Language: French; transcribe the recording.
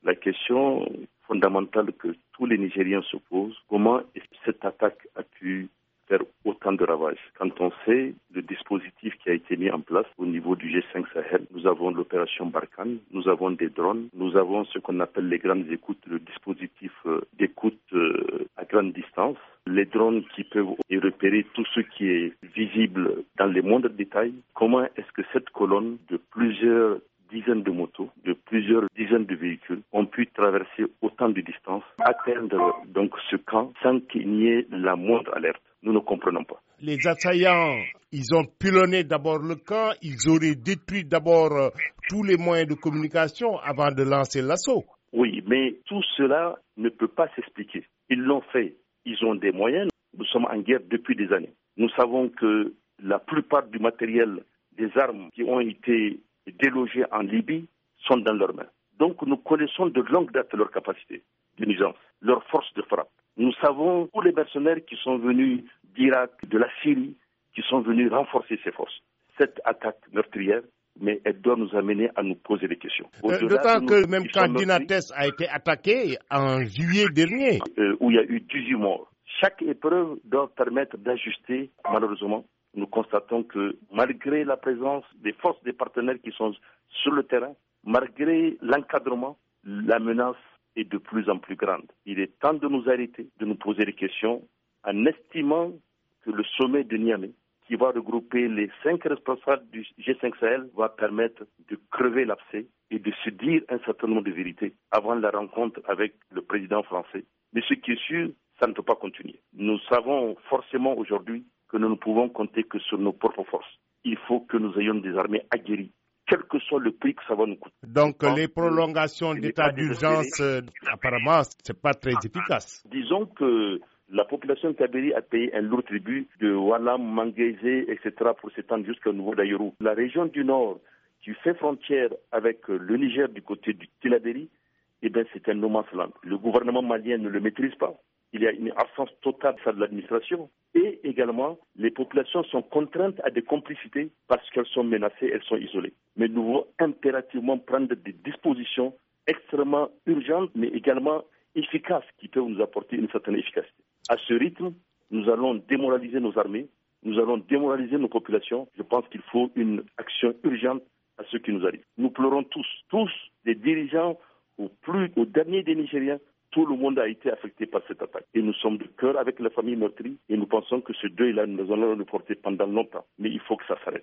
La question fondamentale que tous les Nigériens se posent, comment est-ce que cette attaque a pu faire autant de ravages? Quand on sait le dispositif qui a été mis en place au niveau du G5 Sahel, nous avons l'opération Barkhane, nous avons des drones, nous avons ce qu'on appelle les grandes écoutes, le dispositif d'écoute à grande distance, les drones qui peuvent repérer tout ce qui est visible dans les moindres détails. Comment est-ce que cette colonne de plusieurs dizaines de motos, de plusieurs dizaines de véhicules ont pu traverser autant de distance, atteindre donc ce camp sans qu'il n'y ait la moindre alerte? Nous ne comprenons pas. Les assaillants, ils ont pilonné d'abord le camp, ils auraient détruit d'abord tous les moyens de communication avant de lancer l'assaut. Oui, mais tout cela ne peut pas s'expliquer. Ils l'ont fait, ils ont des moyens. Nous sommes en guerre depuis des années. Nous savons que la plupart du matériel, des armes qui ont été délogées en Libye sont dans leurs mains. Donc nous connaissons de longue date leur capacité de nuisance, leur force de frappe. Nous savons tous les mercenaires qui sont venus d'Irak, de la Syrie, qui sont venus renforcer ces forces. Cette attaque meurtrière, mais elle doit nous amener à nous poser des questions. D'autant que même quand Dinates a été attaqué en juillet dernier, où il y a eu 18 morts. Chaque épreuve doit permettre d'ajuster. Malheureusement, nous constatons que malgré la présence des forces des partenaires qui sont sur le terrain, malgré l'encadrement, la menace est de plus en plus grande. Il est temps de nous arrêter, de nous poser des questions, en estimant que le sommet de Niamey, qui va regrouper les 5 responsables du G5 Sahel, va permettre de crever l'abcès et de se dire un certain nombre de vérités avant la rencontre avec le président français. Mais ce qui est sûr, ça ne peut pas continuer. Nous savons forcément aujourd'hui que nous ne pouvons compter que sur nos propres forces. Il faut que nous ayons des armées aguerries, quel que soit le prix que ça va nous coûter. Donc les prolongations d'état d'urgence, apparemment, c'est pas très efficace. Disons que la population Kabéri a payé un lourd tribut de Walam, Manguézé, etc. pour s'étendre jusqu'au niveau d'Ayourou. La région du Nord, qui fait frontière avec le Niger du côté du Tillabéri, eh bien c'est un no man's land. Le gouvernement malien ne le maîtrise pas. Il y a une absence totale de l'administration. Et également, les populations sont contraintes à des complicités parce qu'elles sont menacées, elles sont isolées. Mais nous devons impérativement prendre des dispositions extrêmement urgentes, mais également efficaces, qui peuvent nous apporter une certaine efficacité. À ce rythme, nous allons démoraliser nos armées, nous allons démoraliser nos populations. Je pense qu'il faut une action urgente à ce qui nous arrive. Nous pleurons tous, des dirigeants au dernier des Nigériens. Tout le monde a été affecté par cette attaque. Et nous sommes de cœur avec la famille meurtrie et nous pensons que ce deuil-là, nous allons le porter pendant longtemps. Mais il faut que ça s'arrête.